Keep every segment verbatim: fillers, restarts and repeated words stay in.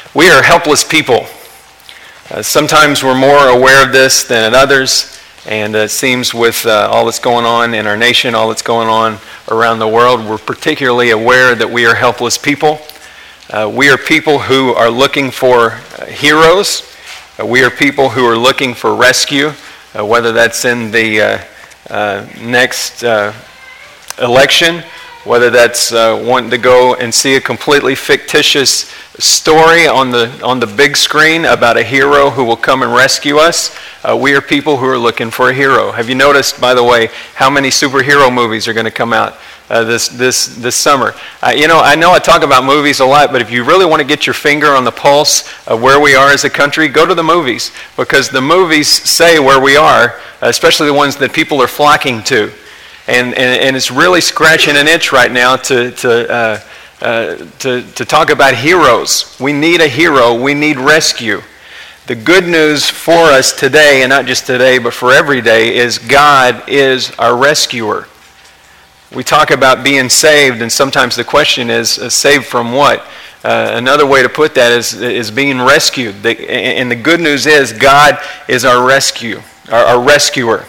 We are helpless people. Uh, sometimes we're more aware of this than at others, and uh, it seems with uh, all that's going on in our nation, all that's going on around the world, we're particularly aware that we are helpless people. Uh, we are people who are looking for uh, heroes. Uh, we are people who are looking for rescue, uh, whether that's in the uh, uh, next uh, election, whether that's uh, wanting to go and see a completely fictitious story on the on the big screen about a hero who will come and rescue us. Uh, we are people who are looking for a hero. Have you noticed, by the way, how many superhero movies are going to come out uh, this this this summer? Uh, you know, I know I talk about movies a lot, but if you really want to get your finger on the pulse of where we are as a country, go to the movies, because the movies say where we are, especially the ones that people are flocking to. And, and, and it's really scratching an itch right now to, to, uh, uh, to, to talk about heroes. We need a hero. We need rescue. The good news for us today, and not just today, but for every day, is God is our rescuer. We talk about being saved, and sometimes the question is, uh, saved from what? Uh, another way to put that is, is being rescued. The, and the good news is God is our rescue, our, our rescuer.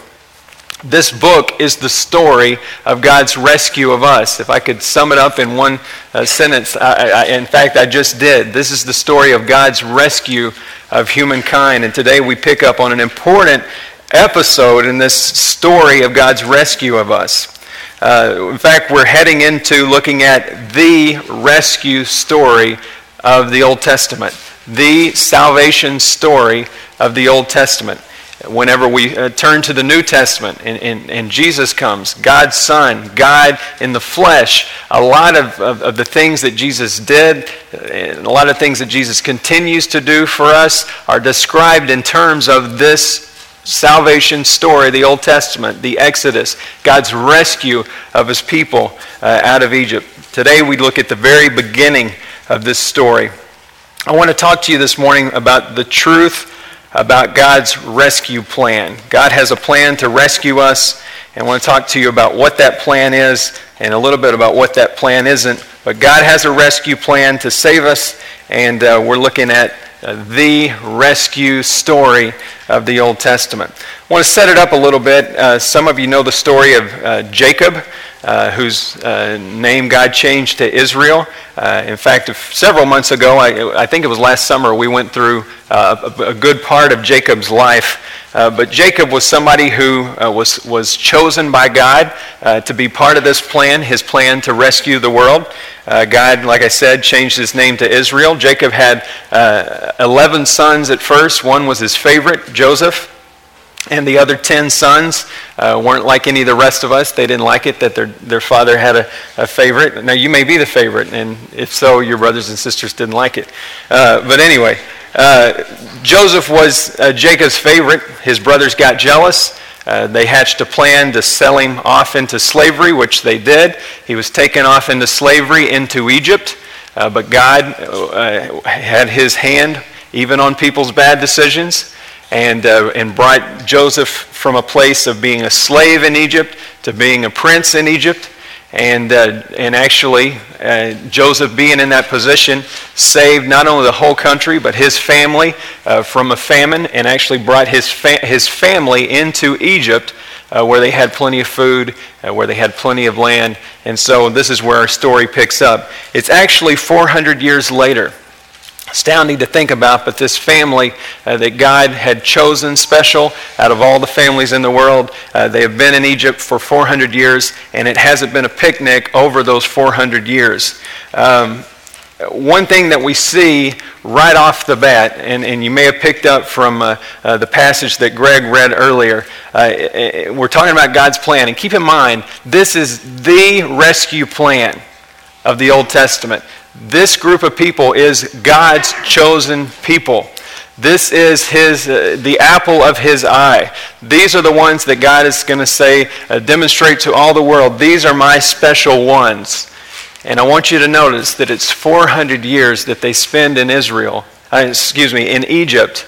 This book is the story of God's rescue of us. If I could sum it up in one uh, sentence, I, I, in fact, I just did. This is the story of God's rescue of humankind. And today we pick up on an important episode in this story of God's rescue of us. Uh, in fact, we're heading into looking at the rescue story of the Old Testament, the salvation story of the Old Testament. Whenever we uh, turn to the New Testament and, and, and Jesus comes, God's Son, God in the flesh, a lot of, of, of the things that Jesus did and a lot of things that Jesus continues to do for us are described in terms of this salvation story, the Old Testament, the Exodus, God's rescue of his people uh, out of Egypt. Today we look at the very beginning of this story. I want to talk to you this morning about the truth about God's rescue plan. God has a plan to rescue us, and I want to talk to you about what that plan is and a little bit about what that plan isn't. But God has a rescue plan to save us, and uh, we're looking at uh, the rescue story of the Old Testament. I want to set it up a little bit. Uh, some of you know the story of uh, Jacob, uh, whose uh, name God changed to Israel. Uh, in fact, several months ago, I, I think it was last summer, we went through uh, a, a good part of Jacob's life. Uh, but Jacob was somebody who uh, was, was chosen by God uh, to be part of this plan, his plan to rescue the world. Uh, God, like I said, changed his name to Israel. Jacob had uh, eleven sons at first. One was his favorite, Joseph. And the other ten sons uh, weren't like any of the rest of us. They didn't like it that their, their father had a, a favorite. Now, you may be the favorite, and if so, your brothers and sisters didn't like it. Uh, but anyway, uh, Joseph was uh, Jacob's favorite. His brothers got jealous. Uh, they hatched a plan to sell him off into slavery, which they did. He was taken off into slavery into Egypt. Uh, but God uh, had his hand even on people's bad decisions. And, uh, and brought Joseph from a place of being a slave in Egypt to being a prince in Egypt. And, uh, and actually, uh, Joseph being in that position saved not only the whole country, but his family uh, from a famine, and actually brought his, fa- his family into Egypt uh, where they had plenty of food, uh, where they had plenty of land. And so this is where our story picks up. It's actually four hundred years later. Astounding to think about, but this family uh, that God had chosen special out of all the families in the world, uh, they have been in Egypt for four hundred years, and it hasn't been a picnic over those four hundred years. Um, one thing that we see right off the bat, and, and you may have picked up from uh, uh, the passage that Greg read earlier, uh, we're talking about God's plan. And keep in mind, this is the rescue plan of the Old Testament. This group of people is God's chosen people. This is his, uh, the apple of his eye. These are the ones that God is going to say, uh, demonstrate to all the world, these are my special ones. And I want you to notice that it's four hundred years that they spend in Israel, uh, excuse me, in Egypt,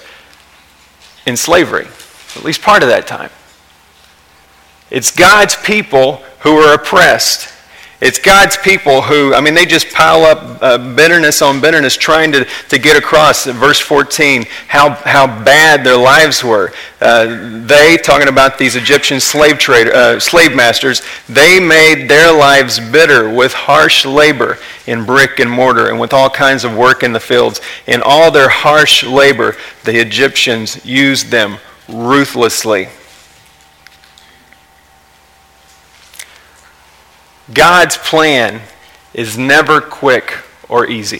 in slavery. At least part of that time. It's God's people who are oppressed. It's God's people who, I mean, they just pile up uh, bitterness on bitterness, trying to, to get across, verse fourteen, how, how bad their lives were. Uh, they, talking about these Egyptian slave trader, uh, slave masters, they made their lives bitter with harsh labor in brick and mortar and with all kinds of work in the fields. In all their harsh labor, the Egyptians used them ruthlessly. God's plan is never quick or easy.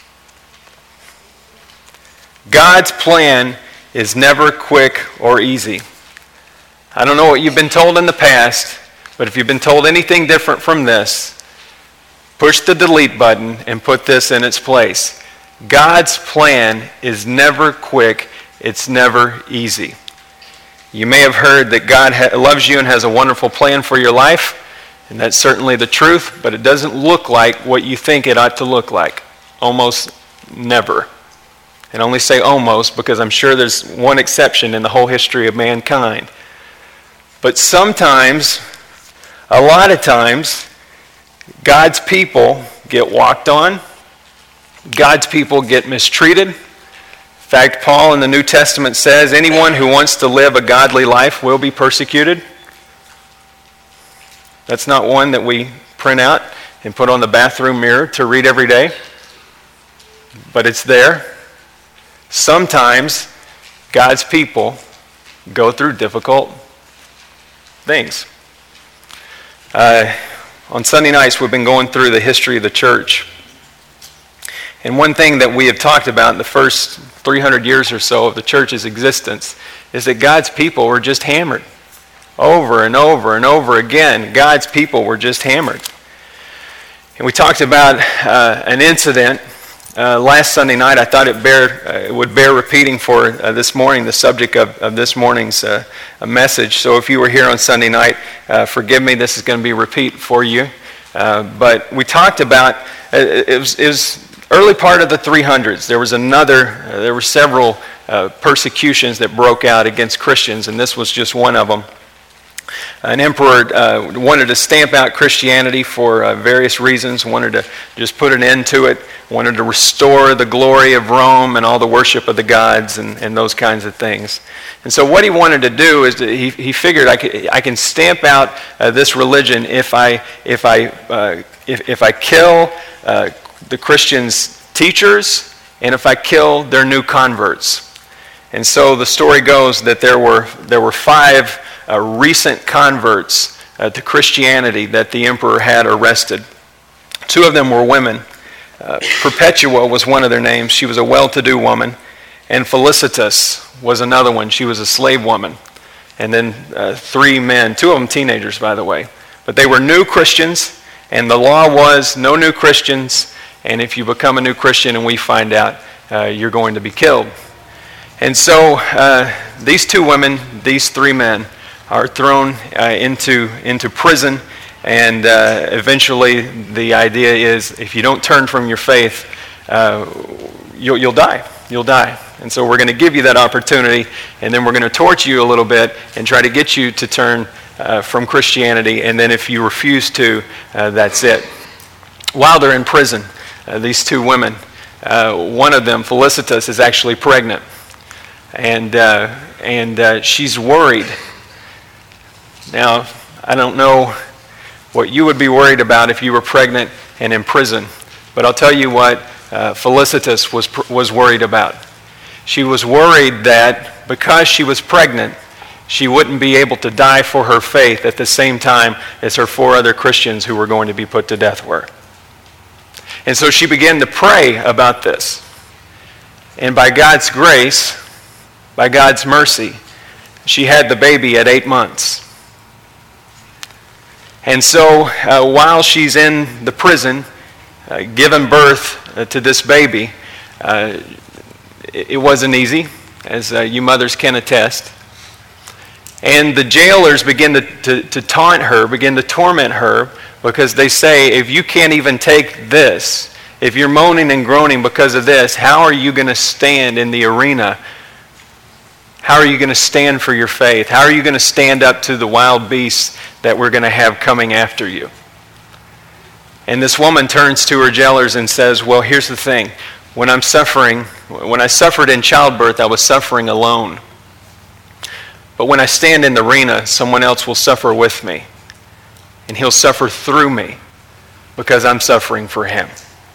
God's plan is never quick or easy. I don't know what you've been told in the past, but if you've been told anything different from this, push the delete button and put this in its place. God's plan is never quick. It's never easy. You may have heard that God ha- loves you and has a wonderful plan for your life. And that's certainly the truth, but it doesn't look like what you think it ought to look like. Almost never. And I only say almost because I'm sure there's one exception in the whole history of mankind. But sometimes, a lot of times, God's people get walked on. God's people get mistreated. In fact, Paul in the New Testament says, anyone who wants to live a godly life will be persecuted. That's not one that we print out and put on the bathroom mirror to read every day. But it's there. Sometimes God's people go through difficult things. Uh, on Sunday nights, we've been going through the history of the church. And one thing that we have talked about in the first three hundred years or so of the church's existence is that God's people were just hammered. Over and over and over again, God's people were just hammered. And we talked about uh, an incident uh, last Sunday night. I thought it, bear, uh, it would bear repeating for uh, this morning, the subject of, of this morning's uh, message. So if you were here on Sunday night, uh, forgive me, this is going to be a repeat for you. Uh, but we talked about, uh, it, was, it was early part of the three hundreds. There was another, uh, there were several uh, persecutions that broke out against Christians, and this was just one of them. An emperor uh, wanted to stamp out Christianity for uh, various reasons, wanted to just put an end to it, wanted to restore the glory of Rome and all the worship of the gods and, and those kinds of things. And so what he wanted to do is to, he, he figured I, could, I can stamp out uh, this religion if I, if I, uh, if, if I kill uh, the Christians' teachers and if I kill their new converts. And so the story goes that there were, there were five Uh, recent converts uh, to Christianity that the emperor had arrested. Two of them were women. Uh, Perpetua was one of their names. She was a well-to-do woman. And Felicitas was another one. She was a slave woman. And then uh, three men, two of them teenagers, by the way. But they were new Christians, and the law was no new Christians, and if you become a new Christian and we find out, uh, you're going to be killed. And so uh, these two women, these three men, are thrown uh, into into prison, and uh, eventually the idea is if you don't turn from your faith, uh, you'll, you'll die. You'll die. And so we're going to give you that opportunity, and then we're going to torture you a little bit and try to get you to turn uh, from Christianity, and then if you refuse to, uh, that's it. While they're in prison, uh, these two women, uh, one of them, Felicitas, is actually pregnant, and uh, and uh, she's worried. Now, I don't know what you would be worried about if you were pregnant and in prison, but I'll tell you what uh, Felicitas was was worried about. She was worried that because she was pregnant, she wouldn't be able to die for her faith at the same time as her four other Christians who were going to be put to death were. And so she began to pray about this. And by God's grace, by God's mercy, she had the baby at eight months. And so uh, while she's in the prison, uh, giving birth uh, to this baby, uh, it, it wasn't easy, as uh, you mothers can attest. And the jailers begin to, to, to taunt her, begin to torment her, because they say, if you can't even take this, if you're moaning and groaning because of this, how are you going to stand in the arena? How are you going to stand for your faith? How are you going to stand up to the wild beasts that we're going to have coming after you? And this woman turns to her jailers and says, well, here's the thing. When I'm suffering, when I suffered in childbirth, I was suffering alone. But when I stand in the arena, someone else will suffer with me. And he'll suffer through me because I'm suffering for him.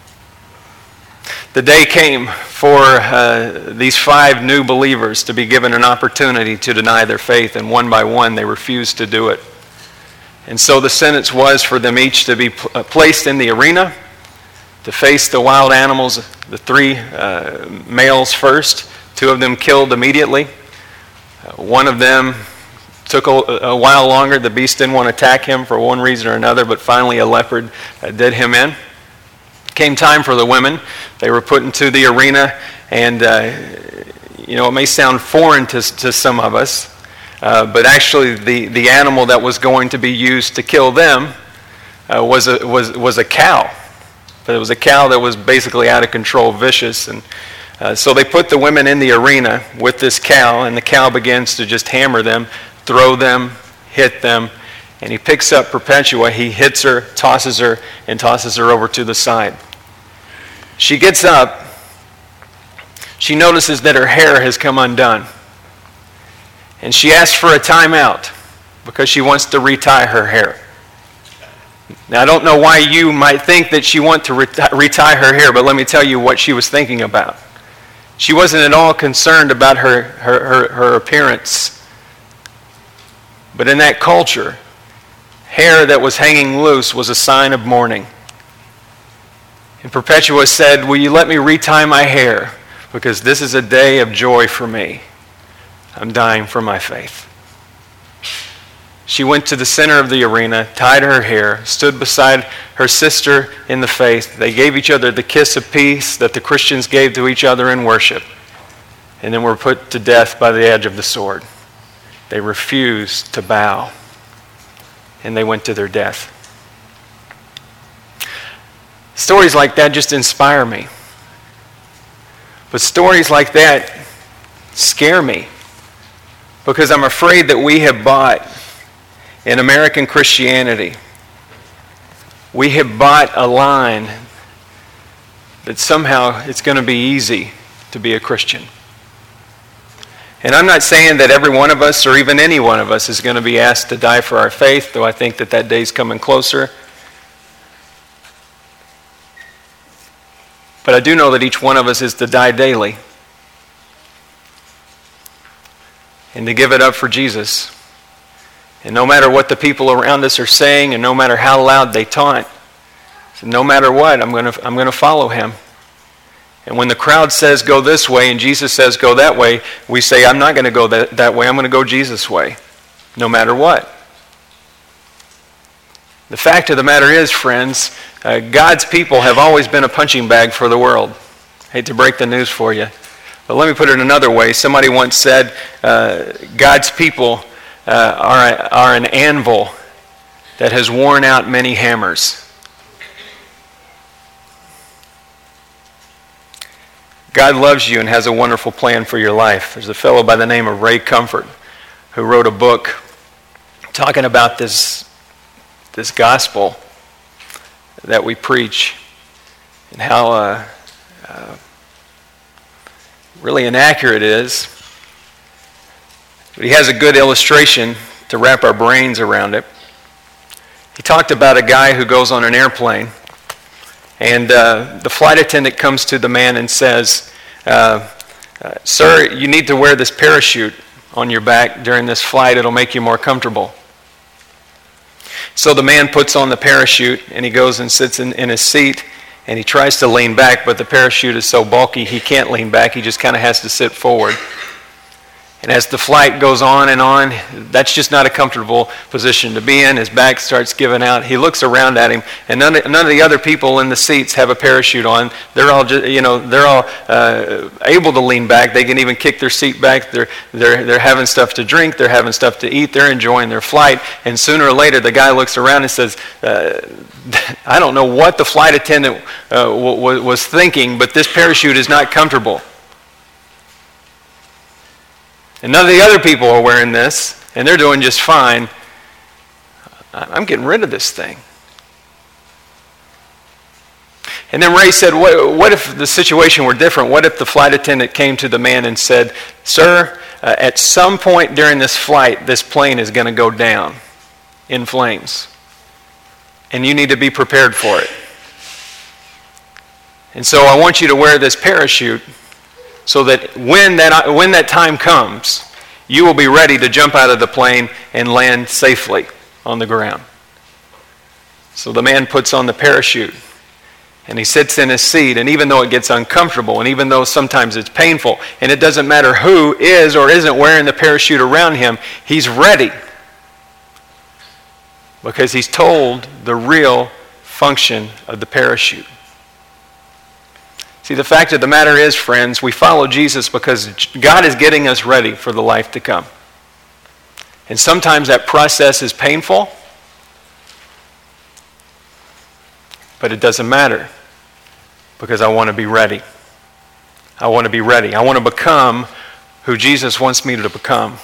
The day came for uh, these five new believers to be given an opportunity to deny their faith, and one by one they refused to do it. And so the sentence was for them each to be pl- placed in the arena, to face the wild animals, the three uh, males first, two of them killed immediately. Uh, one of them took a, a while longer. The beast didn't want to attack him for one reason or another, but finally a leopard uh, did him in. Came time for the women. They were put into the arena, and uh, you know, it may sound foreign to, to some of us, uh, but actually the, the animal that was going to be used to kill them uh, was, a, was, was a cow. But it was a cow that was basically out of control, vicious. And uh, so they put the women in the arena with this cow, and the cow begins to just hammer them, throw them, hit them. And he picks up Perpetua, he hits her, tosses her, and tosses her over to the side. She gets up. She notices that her hair has come undone. And she asks for a timeout because she wants to retie her hair. Now, I don't know why you might think that she wants to reti- retie her hair, but let me tell you what she was thinking about. She wasn't at all concerned about her, her, her, her appearance. But in that culture, hair that was hanging loose was a sign of mourning. And Perpetua said, will you let me retie my hair? Because this is a day of joy for me. I'm dying for my faith. She went to the center of the arena, tied her hair, stood beside her sister in the faith. They gave each other the kiss of peace that the Christians gave to each other in worship, and then were put to death by the edge of the sword. They refused to bow, and they went to their death. Stories like that just inspire me. But stories like that scare me because I'm afraid that we have bought, in American Christianity, we have bought a line that somehow it's going to be easy to be a Christian. And I'm not saying that every one of us or even any one of us is going to be asked to die for our faith, though I think that that day's coming closer. But I do know that each one of us is to die daily and to give it up for Jesus. And no matter what the people around us are saying, and no matter how loud they taunt, no matter what, I'm going to I'm going to follow him. And when the crowd says go this way and Jesus says go that way, we say I'm not going to go that, that way, I'm going to go Jesus' way, no matter what. The fact of the matter is, friends, uh, God's people have always been a punching bag for the world. Hate to break the news for you. But let me put it another way. Somebody once said uh, God's people uh, are, a, are an anvil that has worn out many hammers. God loves you and has a wonderful plan for your life. There's a fellow by the name of Ray Comfort who wrote a book talking about this this gospel that we preach and how uh, uh, really inaccurate it is. But he has a good illustration to wrap our brains around it. He talked about a guy who goes on an airplane, and uh, the flight attendant comes to the man and says, uh, uh, sir, you need to wear this parachute on your back during this flight. It'll make you more comfortable. So the man puts on the parachute, and he goes and sits in, in his seat, and he tries to lean back, but the parachute is so bulky he can't lean back. He just kind of has to sit forward. And as the flight goes on and on, that's just not a comfortable position to be in. His back starts giving out. He looks around at him, and none of, none of the other people in the seats have a parachute on. They're all, just, you know, they're all uh, able to lean back. They can even kick their seat back. They're they're they're having stuff to drink. They're having stuff to eat. They're enjoying their flight. And sooner or later, the guy looks around and says, uh, "I don't know what the flight attendant uh, w- w- was thinking, but this parachute is not comfortable." And none of the other people are wearing this, and they're doing just fine. I'm getting rid of this thing. And then Ray said, what, what if the situation were different? What if the flight attendant came to the man and said, sir, uh, at some point during this flight, this plane is going to go down in flames. And you need to be prepared for it. And so I want you to wear this parachute so that when that, when that time comes, you will be ready to jump out of the plane and land safely on the ground. So the man puts on the parachute and he sits in his seat, and even though it gets uncomfortable, and even though sometimes it's painful, and it doesn't matter who is or isn't wearing the parachute around him, he's ready because he's told the real function of the parachute. See, the fact of the matter is, friends, we follow Jesus because God is getting us ready for the life to come. And sometimes that process is painful, but it doesn't matter because I want to be ready. I want to be ready. I want to become who Jesus wants me to become.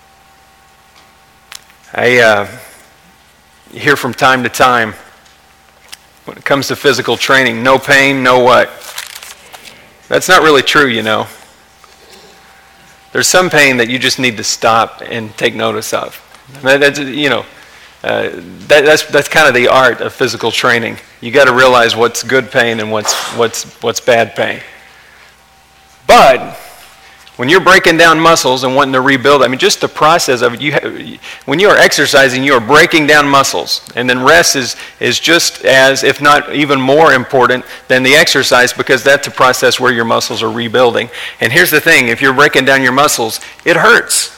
I uh, hear from time to time, when it comes to physical training, no pain, no what? That's not really true, you know. There's some pain that you just need to stop and take notice of. That's, you know, uh, that, that's that's kind of the art of physical training. You got to realize what's good pain and what's what's what's bad pain. But when you're breaking down muscles and wanting to rebuild, I mean, just the process of it, you have, when you are exercising, you are breaking down muscles. And then rest is, is just as, if not even more important than the exercise, because that's a process where your muscles are rebuilding. And here's the thing, if you're breaking down your muscles, it hurts.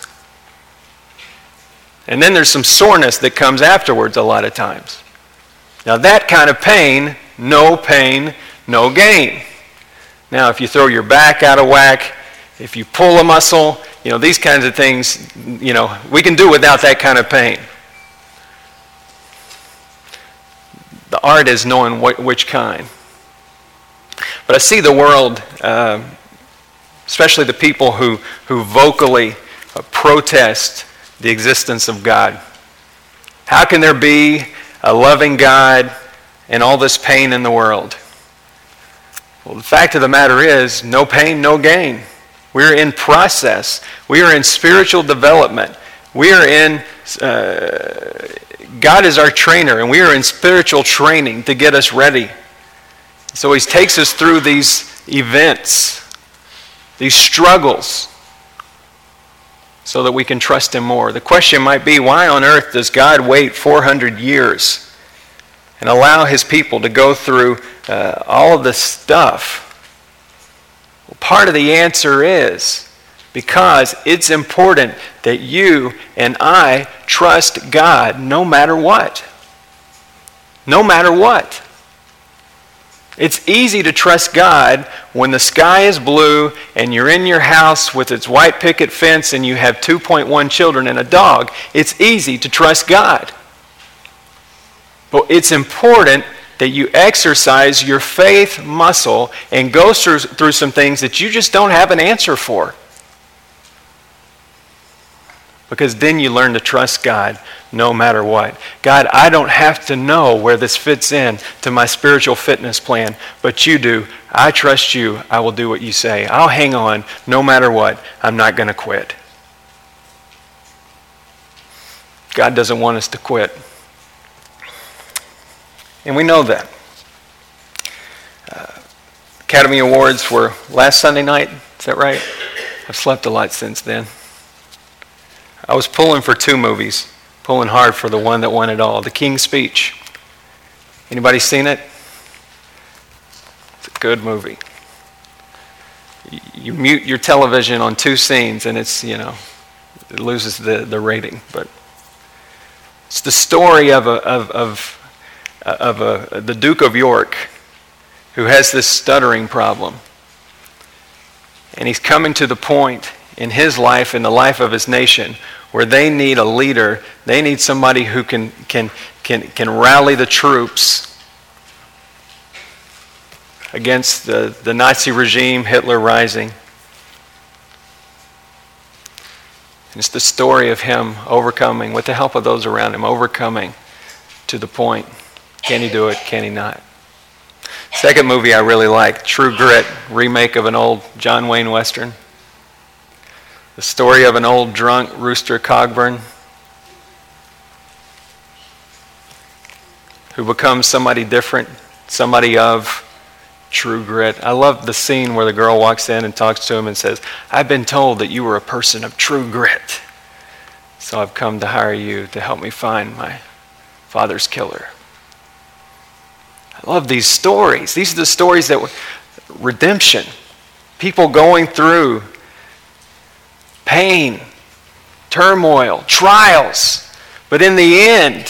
And then there's some soreness that comes afterwards a lot of times. Now that kind of pain, no pain, no gain. Now if you throw your back out of whack, if you pull a muscle, you know, these kinds of things, you know, we can do without that kind of pain. The art is knowing what, which kind. But I see the world, uh, especially the people who, who vocally uh, protest the existence of God. How can there be a loving God and all this pain in the world? Well, the fact of the matter is, no pain, no gain. We're in process. We are in spiritual development. We are in, uh, God is our trainer, and we are in spiritual training to get us ready. So he takes us through these events, these struggles, so that we can trust him more. The question might be, why on earth does God wait four hundred years and allow his people to go through uh, all of this stuff? Well, part of the answer is because it's important that you and I trust God no matter what. No matter what. It's easy to trust God when the sky is blue and you're in your house with its white picket fence and you have two point one children and a dog. It's easy to trust God. But it's important that you exercise your faith muscle and go through, through some things that you just don't have an answer for. Because then you learn to trust God no matter what. God, I don't have to know where this fits in to my spiritual fitness plan, but you do. I trust you. I will do what you say. I'll hang on no matter what. I'm not going to quit. God doesn't want us to quit. And we know that. Uh, Academy Awards were last Sunday night. Is that right? I've slept a lot since then. I was pulling for two movies, pulling hard for the one that won it all, The King's Speech. Anybody seen it? It's a good movie. You mute your television on two scenes and it's, you know, it loses the, the rating. But it's the story of a, of, of, of a, the Duke of York who has this stuttering problem. And he's coming to the point in his life, in the life of his nation, where they need a leader. They need somebody who can can can can rally the troops against the, the Nazi regime, Hitler rising. It's the story of him overcoming, with the help of those around him, overcoming to the point. Can he do it? Can he not? Second movie I really like, True Grit, remake of an old John Wayne Western. The story of an old drunk Rooster Cogburn who becomes somebody different, somebody of true grit. I love the scene where the girl walks in and talks to him and says, "I've been told that you were a person of true grit, so I've come to hire you to help me find my father's killer." I love these stories. These are the stories that were redemption. People going through pain, turmoil, trials, but in the end,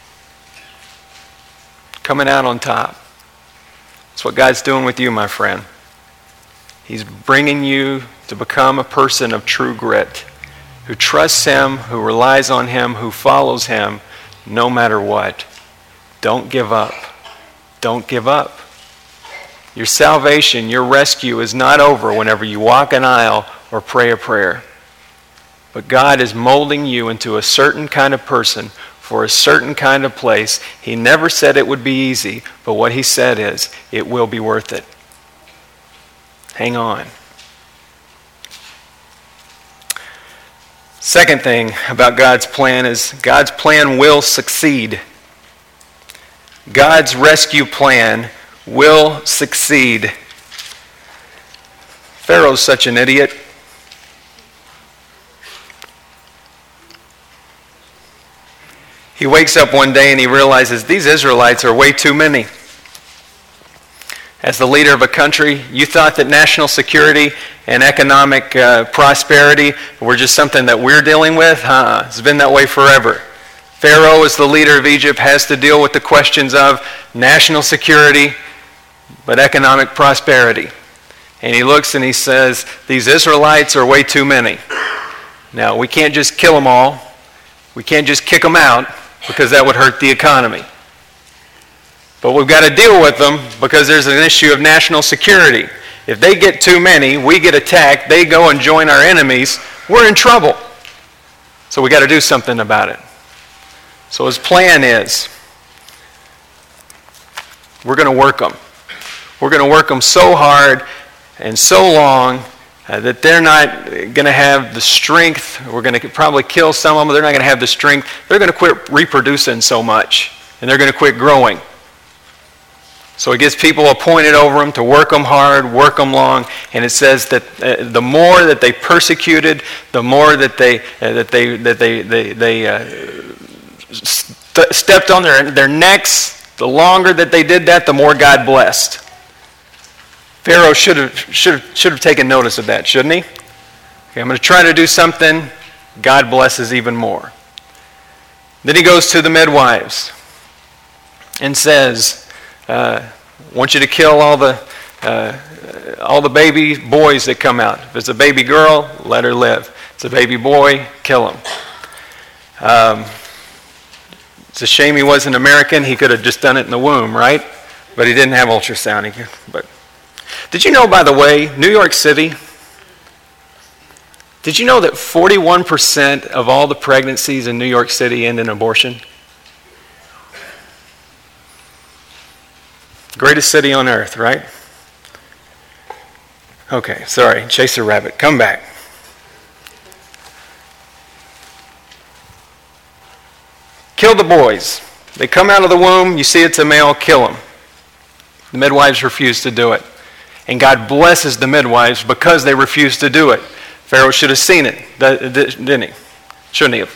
coming out on top. That's what God's doing with you, my friend. He's bringing you to become a person of true grit, who trusts Him, who relies on Him, who follows Him, no matter what. Don't give up. Don't give up. Your salvation, your rescue is not over whenever you walk an aisle or pray a prayer. But God is molding you into a certain kind of person for a certain kind of place. He never said it would be easy, but what He said is, it will be worth it. Hang on. Second thing about God's plan is God's plan will succeed. God's rescue plan will succeed. Pharaoh's such an idiot. He wakes up one day and he realizes these Israelites are way too many. As the leader of a country, you thought that national security and economic uh, prosperity were just something that we're dealing with? Huh? It's been that way forever. Pharaoh, as the leader of Egypt, has to deal with the questions of national security, but economic prosperity. And he looks and he says, these Israelites are way too many. Now, we can't just kill them all. We can't just kick them out, because that would hurt the economy. But we've got to deal with them because there's an issue of national security. If they get too many, we get attacked, they go and join our enemies, we're in trouble. So we've got to do something about it. So his plan is, we're going to work them. We're going to work them so hard and so long uh, that they're not going to have the strength. We're going to probably kill some of them. They're not going to have the strength. They're going to quit reproducing so much, and they're going to quit growing. So he gets people appointed over them to work them hard, work them long, and it says that uh, the more that they persecuted, the more that they uh, that they that they they, they uh, st- stepped on their their necks. The longer that they did that, the more God blessed. Pharaoh should have should have, should have taken notice of that, shouldn't he? Okay, I'm going to try to do something. God blesses even more. Then he goes to the midwives and says, Uh, I want you to kill all the uh, all the baby boys that come out. If it's a baby girl, let her live. If it's a baby boy, kill him. Um, it's a shame he wasn't American. He could have just done it in the womb, right? But he didn't have ultrasound. He could, but did you know, by the way, New York City, did you know that forty-one percent of all the pregnancies in New York City end in abortion? Greatest city on earth, right? Okay, sorry, chase a rabbit. Come back. Kill the boys. They come out of the womb, you see it's a male, kill them. The midwives refuse to do it. And God blesses the midwives because they refuse to do it. Pharaoh should have seen it, didn't he? Shouldn't he have?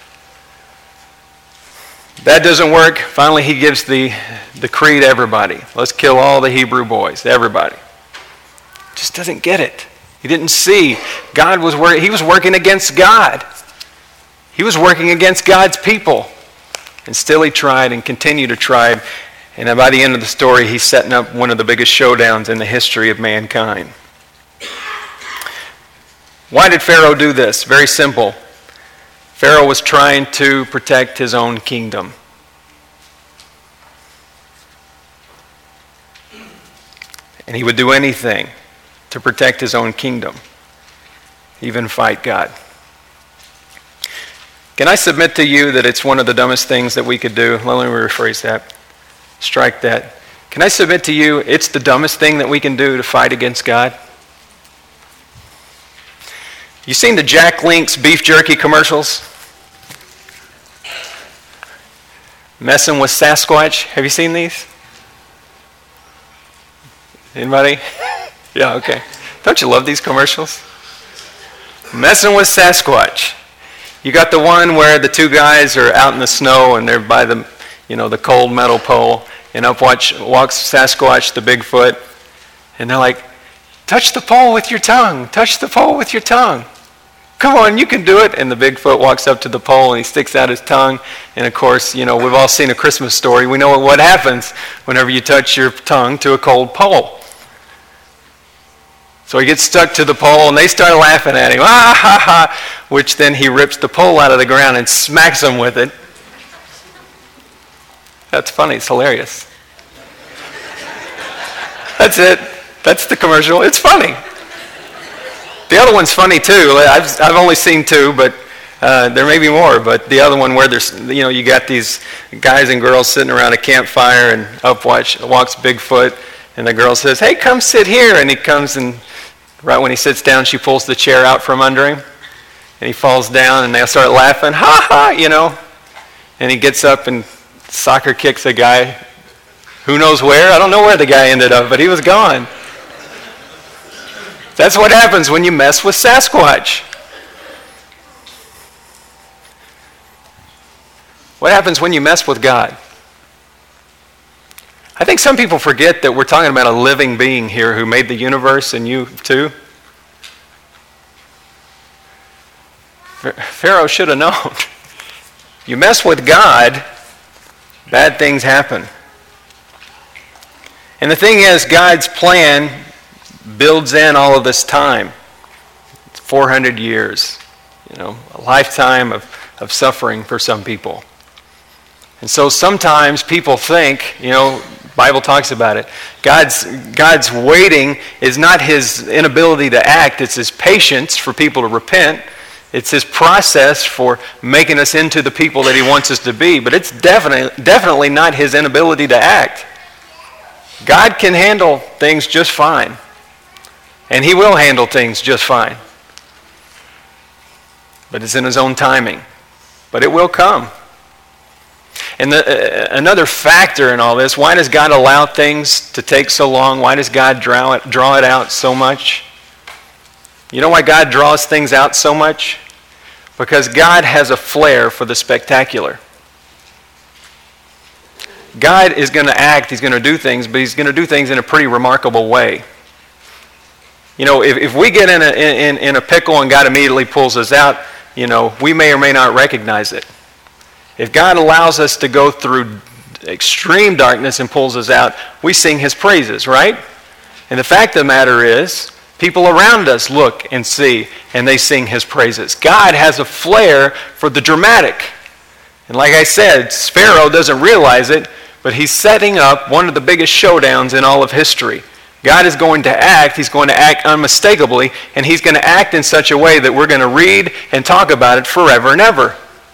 That doesn't work. Finally, he gives the decree to everybody. Let's kill all the Hebrew boys, everybody. Just doesn't get it. He didn't see. God was working. He was working against God. He was working against God's people. And still he tried and continued to try. And by the end of the story, he's setting up one of the biggest showdowns in the history of mankind. Why did Pharaoh do this? Very simple. Pharaoh was trying to protect his own kingdom. And he would do anything to protect his own kingdom, even fight God. Can I submit to you that it's one of the dumbest things that we could do? Let me rephrase that. Strike that. Can I submit to you, it's the dumbest thing that we can do to fight against God? You seen the Jack Link's beef jerky commercials? Messing with Sasquatch. Have you seen these? Anybody? Yeah, okay. Don't you love these commercials? Messing with Sasquatch. You got the one where the two guys are out in the snow and they're by the, you know, the cold metal pole, and up watch, walks Sasquatch, the Bigfoot, and they're like, touch the pole with your tongue, touch the pole with your tongue. Come on, you can do it. And the Bigfoot walks up to the pole and he sticks out his tongue. And of course, you know, we've all seen A Christmas Story. We know what happens whenever you touch your tongue to a cold pole. So he gets stuck to the pole and they start laughing at him, ah ha ha, which then he rips the pole out of the ground and smacks him with it. That's funny, it's hilarious. That's it. That's the commercial. It's funny. The other one's funny too. I've I've only seen two, but uh, there may be more. But the other one where there's, you know, you got these guys and girls sitting around a campfire, and up watch, walks Bigfoot, and the girl says, "Hey, come sit here." And he comes, and right when he sits down, she pulls the chair out from under him, and he falls down, and they start laughing, ha ha, you know. And he gets up and soccer kicks a guy, who knows where? I don't know where the guy ended up, but he was gone. That's what happens when you mess with Sasquatch. What happens when you mess with God? I think some people forget that we're talking about a living being here who made the universe, and you too. Pharaoh should have known. You mess with God, bad things happen. And the thing is, God's plan builds in all of this time. It's four hundred years, you know, a lifetime of, of suffering for some people. And so sometimes people think, you know, the Bible talks about it, God's, God's waiting is not his inability to act, it's his patience for people to repent. It's his process for making us into the people that he wants us to be, but it's definitely, definitely not his inability to act. God can handle things just fine. And he will handle things just fine. But it's in his own timing. But it will come. And the, uh, another factor in all this, why does God allow things to take so long? Why does God draw it, draw it out so much? You know why God draws things out so much? Because God has a flair for the spectacular. God is going to act, he's going to do things, but he's going to do things in a pretty remarkable way. You know, if, if we get in a, in, in a pickle and God immediately pulls us out, you know, we may or may not recognize it. If God allows us to go through extreme darkness and pulls us out, we sing his praises, right? And the fact of the matter is, people around us look and see, and they sing his praises. God has a flair for the dramatic. And like I said, Pharaoh doesn't realize it, but he's setting up one of the biggest showdowns in all of history. God is going to act, he's going to act unmistakably, and he's going to act in such a way that we're going to read and talk about it forever and ever.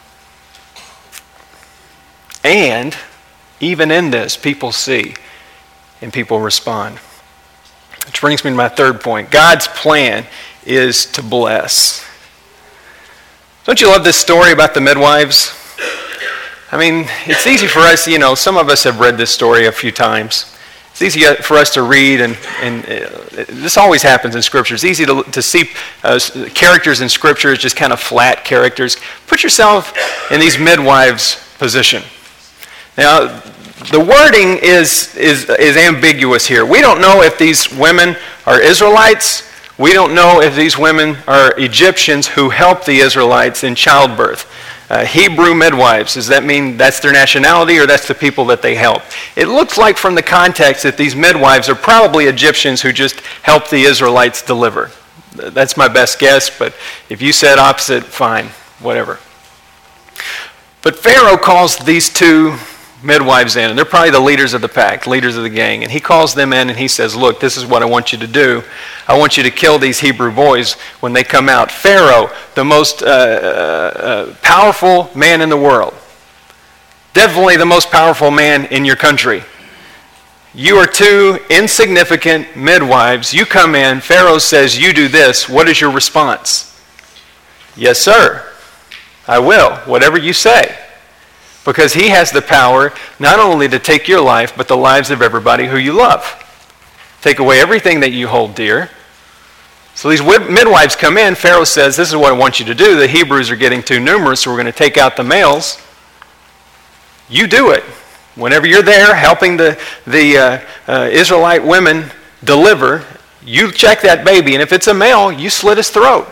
And even in this, people see and people respond. Which brings me to my third point. God's plan is to bless. Don't you love this story about the midwives? I mean, it's easy for us, you know, some of us have read this story a few times. It's easy for us to read, and, and uh, this always happens in Scripture. It's easy to, to see uh, characters in Scripture as just kind of flat characters. Put yourself in these midwives' position. Now, the wording is, is, is ambiguous here. We don't know if these women are Israelites. We don't know if these women are Egyptians who helped the Israelites in childbirth. Uh, Hebrew midwives, does that mean that's their nationality or that's the people that they help? It looks like from the context that these midwives are probably Egyptians who just helped the Israelites deliver. That's my best guess, but if you said opposite, fine, whatever. But Pharaoh calls these two midwives in, and they're probably the leaders of the pack, leaders of the gang, and he calls them in and he says, look, this is what I want you to do. I want you to kill these Hebrew boys when they come out. Pharaoh, the most uh, uh, powerful man in the world, definitely the most powerful man in your country. You are two insignificant midwives. You come in, Pharaoh says you do this. What is your response? Yes, sir. I will. Whatever you say. Because he has the power not only to take your life, but the lives of everybody who you love. Take away everything that you hold dear. So these midwives come in. Pharaoh says, this is what I want you to do. The Hebrews are getting too numerous, so we're going to take out the males. You do it. Whenever you're there helping the, the uh, uh, Israelite women deliver, you check that baby, and if it's a male, you slit his throat.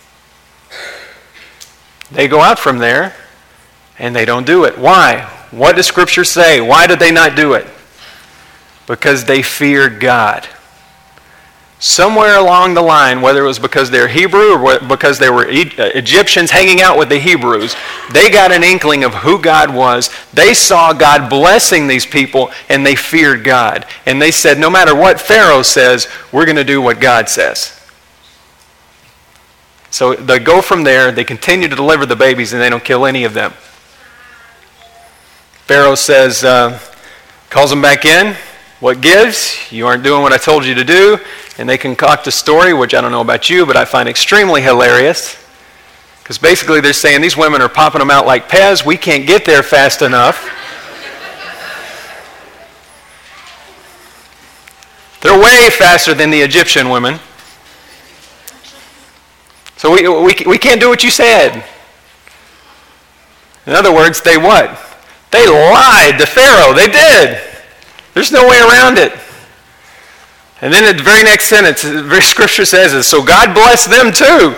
They go out from there, and they don't do it. Why? What does Scripture say? Why did they not do it? Because they feared God. Somewhere along the line, whether it was because they're Hebrew or because they were Egyptians hanging out with the Hebrews, they got an inkling of who God was. They saw God blessing these people, and they feared God. And they said, no matter what Pharaoh says, we're going to do what God says. So they go from there, they continue to deliver the babies, and they don't kill any of them. Pharaoh says, uh, calls them back in. What gives? You aren't doing what I told you to do. And they concoct a story, which I don't know about you, but I find extremely hilarious. Because basically they're saying these women are popping them out like Pez. We can't get there fast enough. They're way faster than the Egyptian women. So we, we, we can't do what you said. In other words, they what? They lied to Pharaoh. They did. There's no way around it. And then the very next sentence, the very scripture says is, so God blessed them too.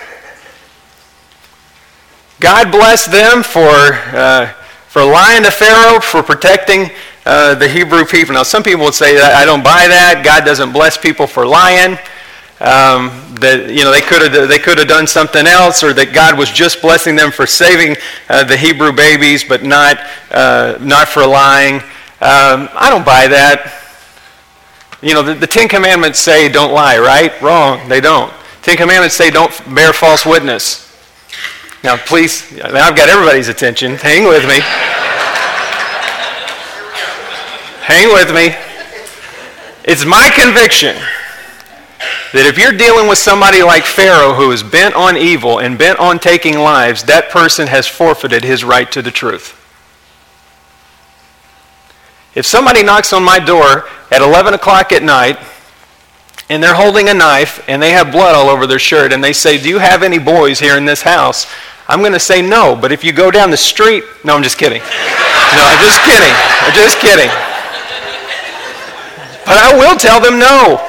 God blessed them for uh, for lying to Pharaoh, for protecting uh, the Hebrew people. Now, some people would say that I don't buy that. God doesn't bless people for lying. Um, that you know they could have they could have done something else, or that God was just blessing them for saving uh, the Hebrew babies, but not uh, not for lying. Um, I don't buy that. You know, the, the Ten Commandments say don't lie, right? Wrong. They don't. Ten Commandments say don't bear false witness. Now, please, I've got everybody's attention. Hang with me. Hang with me. It's my conviction that if you're dealing with somebody like Pharaoh who is bent on evil and bent on taking lives, that person has forfeited his right to the truth. If somebody knocks on my door at eleven o'clock at night and they're holding a knife and they have blood all over their shirt and they say, do you have any boys here in this house? I'm going to say no, but if you go down the street, no, I'm just kidding. No, I'm just kidding. I'm just kidding. But I will tell them no.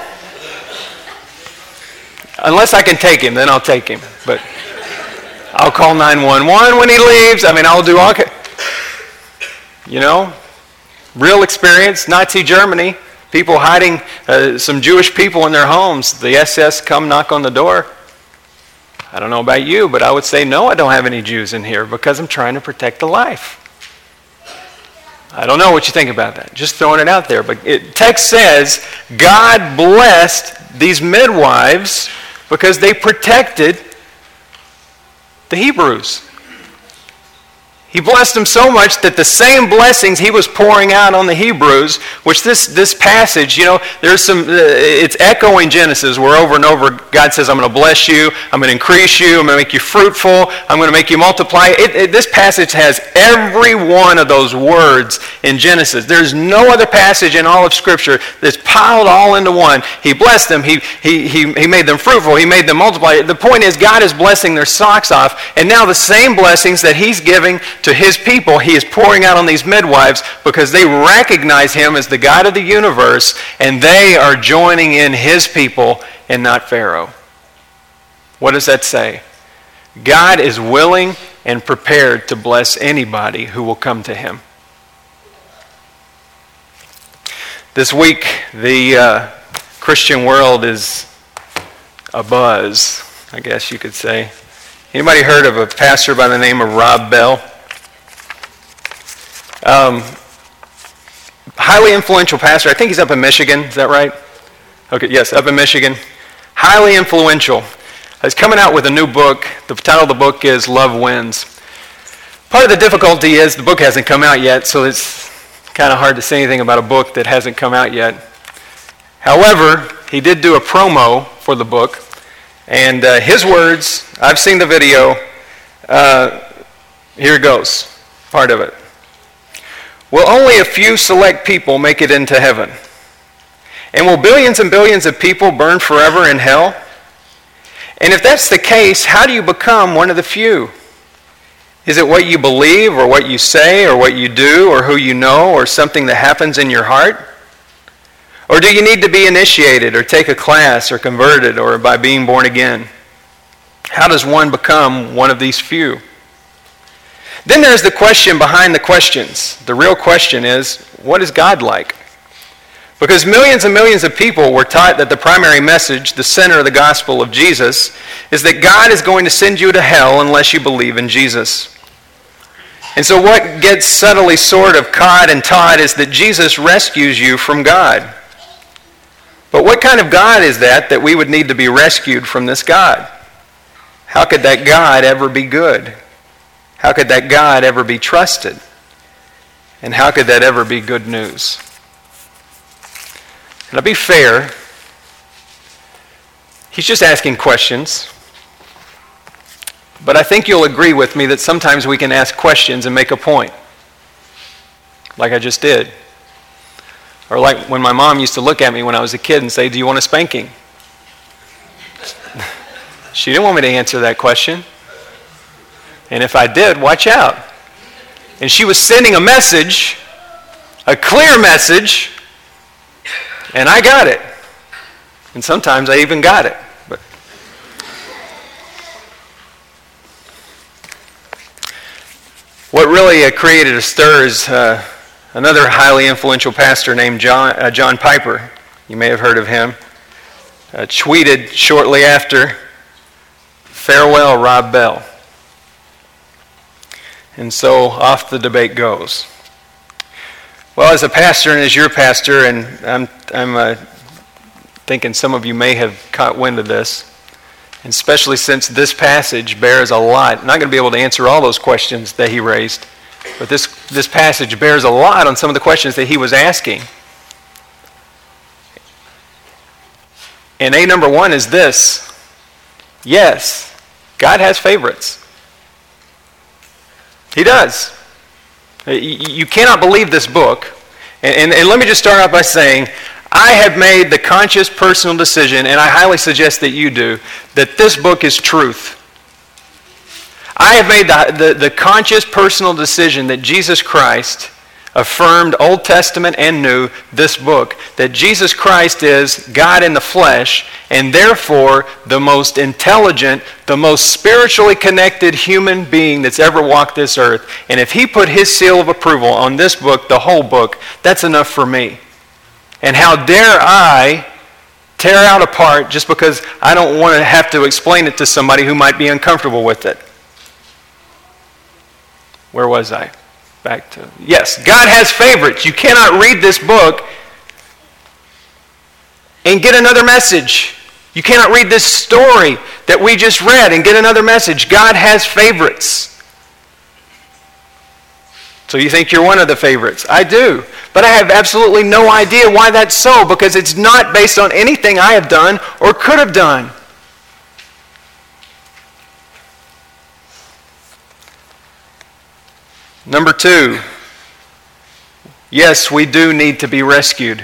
Unless I can take him, then I'll take him. But I'll call nine one one when he leaves. I mean, I'll do all, you know. Real experience, Nazi Germany, people hiding uh, some Jewish people in their homes. The S S come knock on the door. I don't know about you, but I would say, no, I don't have any Jews in here because I'm trying to protect the life. I don't know what you think about that. Just throwing it out there. But it, text says, God blessed these midwives because they protected the Hebrews. He blessed them so much that the same blessings he was pouring out on the Hebrews, which this, this passage, you know, there's some, uh, it's echoing Genesis where over and over God says, I'm going to bless you, I'm going to increase you, I'm going to make you fruitful, I'm going to make you multiply. It, it, this passage has every one of those words in Genesis. There's no other passage in all of Scripture that's piled all into one. He blessed them, he, he, he, he made them fruitful, he made them multiply. The point is God is blessing their socks off, and now the same blessings that he's giving to his people, he is pouring out on these midwives because they recognize him as the God of the universe, and they are joining in his people and not Pharaoh. What does that say? God is willing and prepared to bless anybody who will come to him. This week, the uh, Christian world is abuzz, I guess you could say. Anybody heard of a pastor by the name of Rob Bell? Um, highly influential pastor. I think he's up in Michigan. Is that right? Okay, yes, up in Michigan. Highly influential. He's coming out with a new book. The title of the book is Love Wins. Part of the difficulty is the book hasn't come out yet, so it's kind of hard to say anything about a book that hasn't come out yet. However, he did do a promo for the book, and uh, his words, I've seen the video, uh, here it goes, part of it. Will only a few select people make it into heaven? And will billions and billions of people burn forever in hell? And if that's the case, how do you become one of the few? Is it what you believe, or what you say, or what you do, or who you know, or something that happens in your heart? Or do you need to be initiated, or take a class, or converted, or by being born again? How does one become one of these few? Then there's the question behind the questions. The real question is, what is God like? Because millions and millions of people were taught that the primary message, the center of the gospel of Jesus, is that God is going to send you to hell unless you believe in Jesus. And so what gets subtly sort of caught and taught is that Jesus rescues you from God. But what kind of God is that that we would need to be rescued from this God? How could that God ever be good? How could that God ever be trusted? And how could that ever be good news? And to be fair, he's just asking questions. But I think you'll agree with me that sometimes we can ask questions and make a point. Like I just did. Or like when my mom used to look at me when I was a kid and say, "Do you want a spanking?" She didn't want me to answer that question. And if I did, watch out. And she was sending a message, a clear message, and I got it. And sometimes I even got it. But what really uh, created a stir is uh, another highly influential pastor named John, uh, John Piper. You may have heard of him. Uh, tweeted shortly after, "Farewell, Rob Bell." And so off the debate goes. Well, as a pastor and as your pastor, and I'm, I'm uh, thinking some of you may have caught wind of this, and especially since this passage bears a lot. I'm not going to be able to answer all those questions that he raised, but this, this passage bears a lot on some of the questions that he was asking. And A number one is this: yes, God has favorites. He does. You cannot believe this book. And, and, and let me just start out by saying, I have made the conscious personal decision, and I highly suggest that you do, that this book is truth. I have made the, the, the conscious personal decision that Jesus Christ affirmed, Old Testament and New, this book, that Jesus Christ is God in the flesh, and therefore the most intelligent, the most spiritually connected human being that's ever walked this earth. And if he put his seal of approval on this book, the whole book, that's enough for me. And how dare I tear out apart just because I don't want to have to explain it to somebody who might be uncomfortable with it. Where was I? Back to, yes, God has favorites. You cannot read this book and get another message. You cannot read this story that we just read and get another message. God has favorites. So you think you're one of the favorites. I do. But I have absolutely no idea why that's so, because it's not based on anything I have done or could have done. Number two, yes, we do need to be rescued.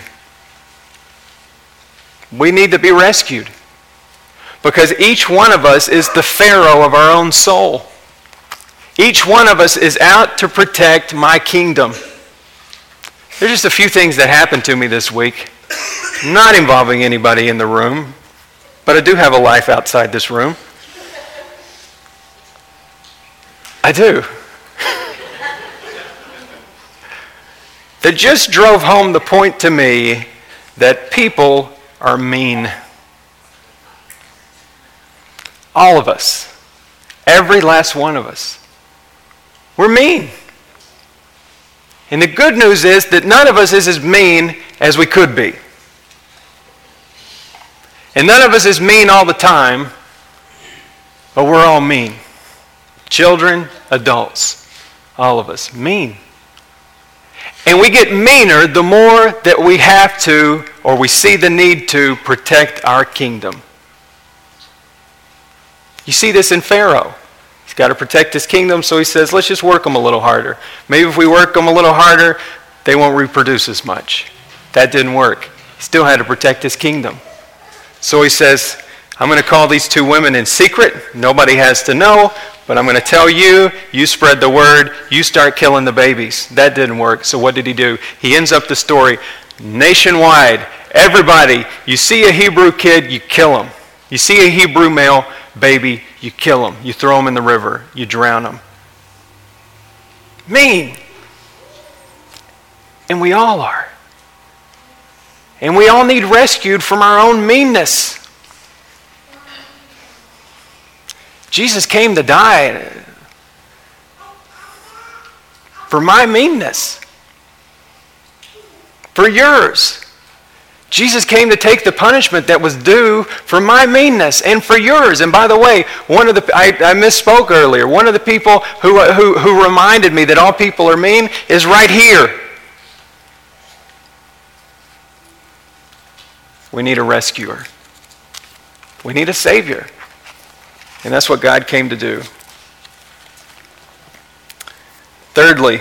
We need to be rescued because each one of us is the Pharaoh of our own soul. Each one of us is out to protect my kingdom. There's just a few things that happened to me this week, not involving anybody in the room, but I do have a life outside this room. I do. That just drove home the point to me that people are mean. All of us. Every last one of us. We're mean. And the good news is that none of us is as mean as we could be. And none of us is mean all the time, but we're all mean. Children, adults, all of us, mean. And we get meaner the more that we have to, or we see the need to, protect our kingdom. You see this in Pharaoh. He's got to protect his kingdom, so he says, let's just work them a little harder. Maybe if we work them a little harder, they won't reproduce as much. That didn't work. He still had to protect his kingdom. So he says, I'm going to call these two women in secret. Nobody has to know, but I'm going to tell you, you spread the word, you start killing the babies. That didn't work. So what did he do? He ends up the story nationwide. Everybody, you see a Hebrew kid, you kill him. You see a Hebrew male baby, you kill him. You throw him in the river. You drown him. Mean. And we all are. And we all need rescued from our own meanness. Jesus came to die for my meanness, for yours. Jesus came to take the punishment that was due for my meanness and for yours. And by the way, one of the I, I misspoke earlier. One of the people who, who, who reminded me that all people are mean is right here. We need a rescuer. We need a Savior. And that's what God came to do. Thirdly,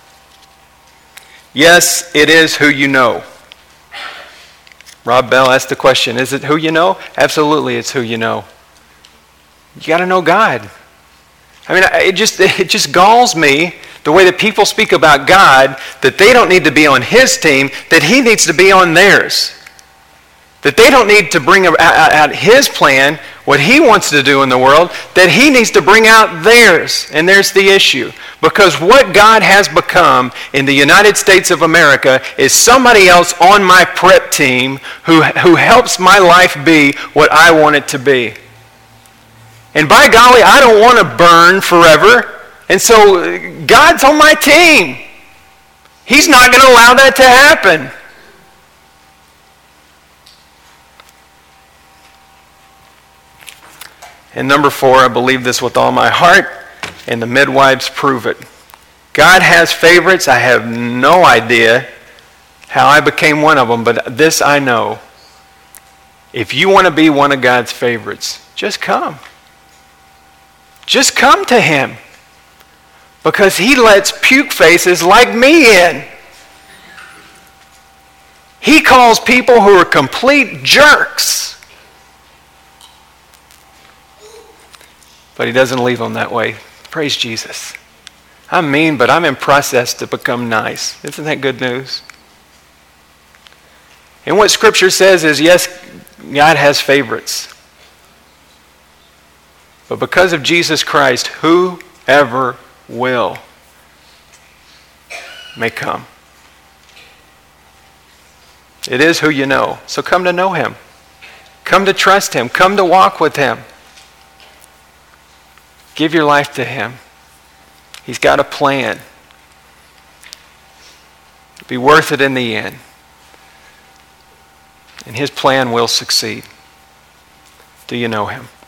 yes, it is who you know. Rob Bell asked the question, is it who you know? Absolutely, it's who you know. You got to know God. I mean, it just, it just galls me the way that people speak about God, that they don't need to be on His team, that He needs to be on theirs. That they don't need to bring out His plan, what He wants to do in the world, that He needs to bring out theirs. And there's the issue. Because what God has become in the United States of America is somebody else on my prep team who, who helps my life be what I want it to be. And by golly, I don't want to burn forever. And so God's on my team. He's not going to allow that to happen. And number four, I believe this with all my heart, and the midwives prove it. God has favorites. I have no idea how I became one of them, but this I know. If you want to be one of God's favorites, just come. Just come to Him. Because He lets puke faces like me in. He calls people who are complete jerks. But He doesn't leave them that way. Praise Jesus. I'm mean, but I'm in process to become nice. Isn't that good news? And what Scripture says is, yes, God has favorites. But because of Jesus Christ, whoever will may come. It is who you know. So come to know Him. Come to trust Him. Come to walk with Him. Give your life to Him. He's got a plan. It'll be worth it in the end. And His plan will succeed. Do you know Him?